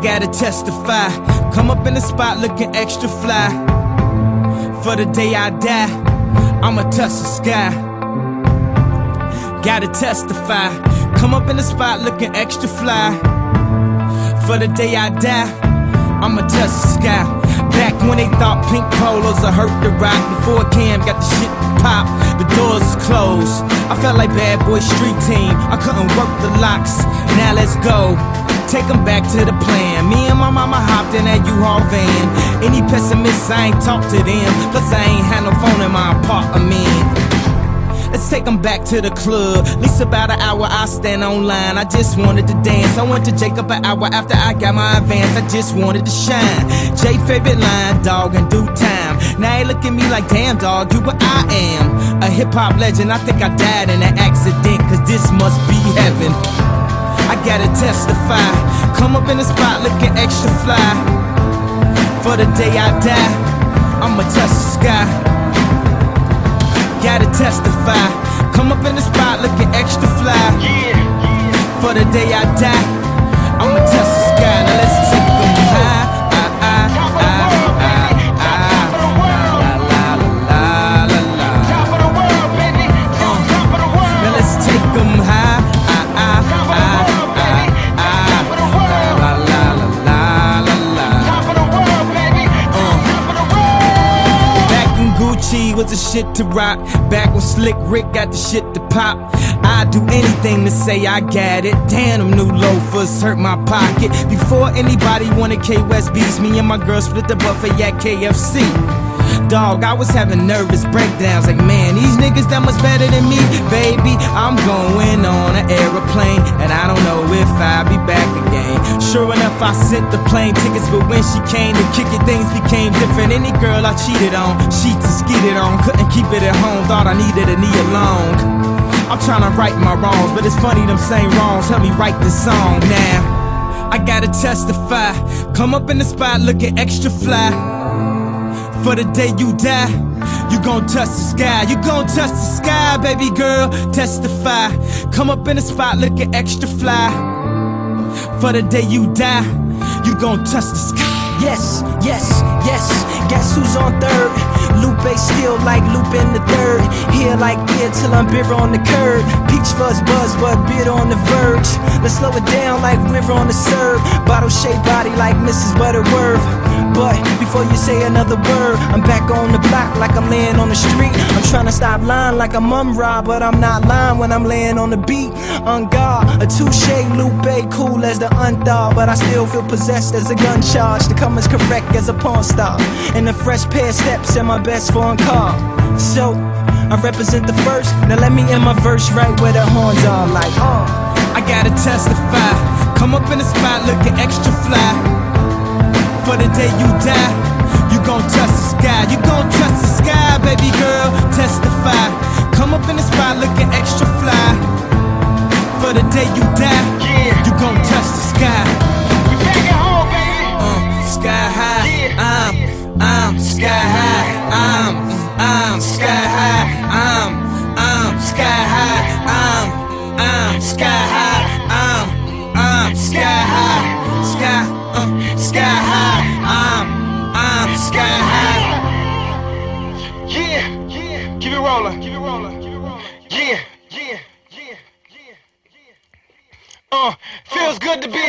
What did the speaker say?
gotta testify. Come up in the spot looking extra fly. For the day I die, I'ma touch the sky. Gotta testify. Come up in the spot looking extra fly. For the day I die, I'ma touch the sky. Back when they thought pink polos would hurt the rock. Before Cam got the shit pop, the doors was closed. I felt like Bad Boy Street Team, I couldn't work the locks. Now let's go, take them back to the plan. Me and my mama hopped in that U-Haul van. Any pessimists, I ain't talk to them. Plus I ain't had no phone in my apartment. Let's take them back to the club. At least about an hour I stand online. I just wanted to dance. I went to Jacob an hour after I got my advance. I just wanted to shine. Jay favorite line, dog, in due time. Now they look at me like, damn dog, you what I am. A hip-hop legend, I think I died in an accident. Cause this must be heaven. I gotta testify. Come up in the spot looking extra fly. For the day I die, I'ma touch the sky. Gotta testify. Come up in the spot looking extra fly. For the day I die, I'ma touch the sky. Now let's take them high. Now let's take them high. Gucci was the shit to rock. Back when Slick Rick got the shit to pop. I'd do anything to say I got it. Damn, them new loafers hurt my pocket. Before anybody wanted K-West beats, me and my girl split the buffet at KFC. Dog, I was having nervous breakdowns. Like, man, these niggas that much better than me. Baby, I'm going on an aeroplane, and I don't know if I'll be back again. Sure enough, I sent the plane tickets, but when she came to kick it, things became different. Any girl I cheated on, she skeeted on. Couldn't keep it at home, thought I needed a knee along. I'm trying to right my wrongs, but it's funny them same wrongs help me write this song. Now, I gotta testify. Come up in the spot looking extra fly. For the day you die, you gon' touch the sky. You gon' touch the sky, baby girl, testify. Come up in the spot looking extra fly. For the day you die, you gon' touch the sky. Yes, yes, yes, guess who's on third? Lupe still like Lupe in the third. Here like beer till I'm bitter on the curb. Peach fuzz buzz but bitter on the verge. Let's slow it down like river on the serve. Bottle shaped body like Mrs. Butterworth. But before you say another word, I'm back on the block like I'm laying on the street. I'm trying to stop lying like I'm Ra, but I'm not lying when I'm laying on the beat. On guard, a touche, Lupe, cool as the unthought, but I still feel possessed as a gun charge. To come as correct as a porn star, and a fresh pair of steps and my best foreign car. So I represent the first. Now let me end my verse right where the horns are. Like, I gotta testify. Come up in the spot looking extra fly. For the day you die, you gon' touch the sky. You gon' touch the sky, baby girl, testify. Come up in the spot looking extra fly. For the day you die, you gon' touch the sky. We back at home, baby. Sky high, I'm sky high. I'm sky high. I'm sky high. I'm sky high. I'm sky high. Sky high. I'm sky high. Yeah, keep it rolling. Yeah. Feels good to be